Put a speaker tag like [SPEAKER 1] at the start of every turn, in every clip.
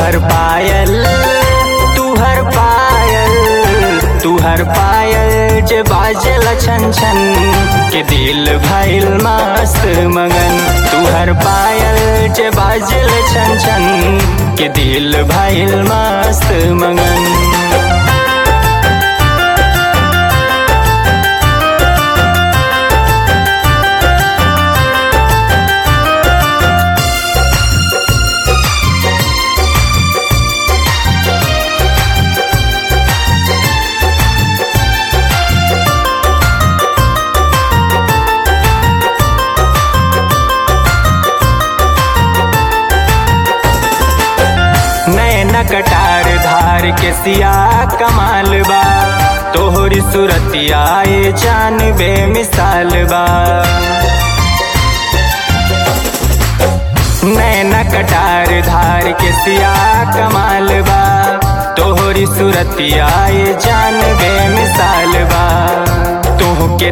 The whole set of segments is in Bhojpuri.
[SPEAKER 1] तुहर पायल तुहर पायल जे बाजल छन छन के दिल भइल मस्त मगन। तुहर पायल जे बाजल छन छन के दिल भइल मस्त मगन। नैना कटार धार के सिया कमाल बा, तोहरी सूरतिया ए जान बेमिसाल बा। नैना कटार धार के सिया कमाल बा, तोहरी सूरतिया ए जान बेमिसाल बा। तोहके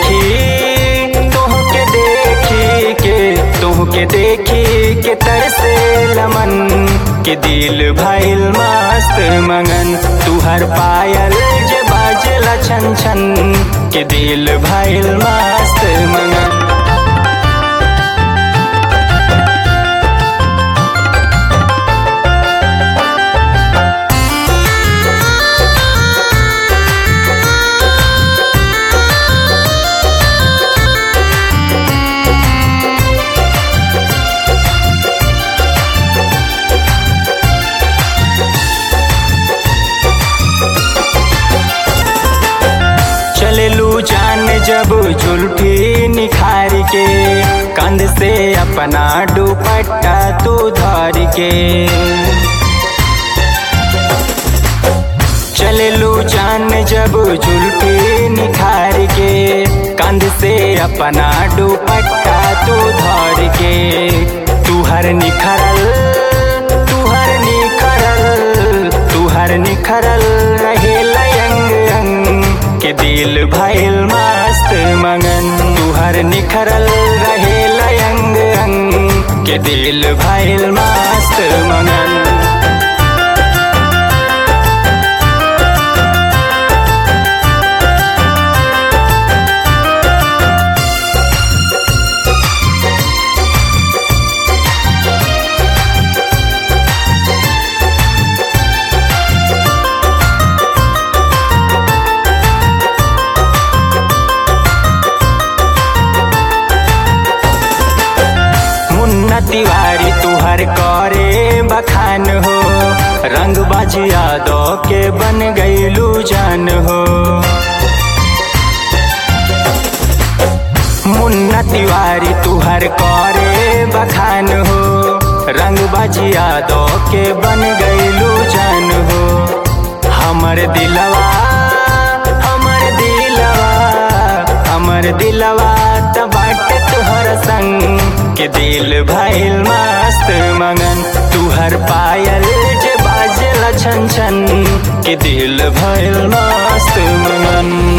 [SPEAKER 1] देखी के तरसे लमन के दिल भइल मस्त मगन। तुहर पायल जे बाजल छन छन के दिल भइल मस्त मगन। चलेलू जान जब जुल्फी निखार के, कंध से अपना दुपट्टा तू धर के। चलेलू जान जब जुल्फी निखार के, कंध से अपना दुपट्टा तू धर के। तुहर निखरल रहे लयंग अंग के दिल भइल मस्त मगन। तुहर निखरल रहे लयंग अंग के दिल भइल मस्त मगन। तिवारी तुहर करे बखान हो, रंग बाजिया दो के बन गईलू जान हो। मुन्ना तिवारी तुहर करे बखान हो, रंग बाजिया दो के बन गईलू जान हो। हमर दिलवा त बाटे तुहर संग के दिल भइल मस्त मगन। तुहर पायल जे बाजल छन छन के दिल भइल मस्त मगन।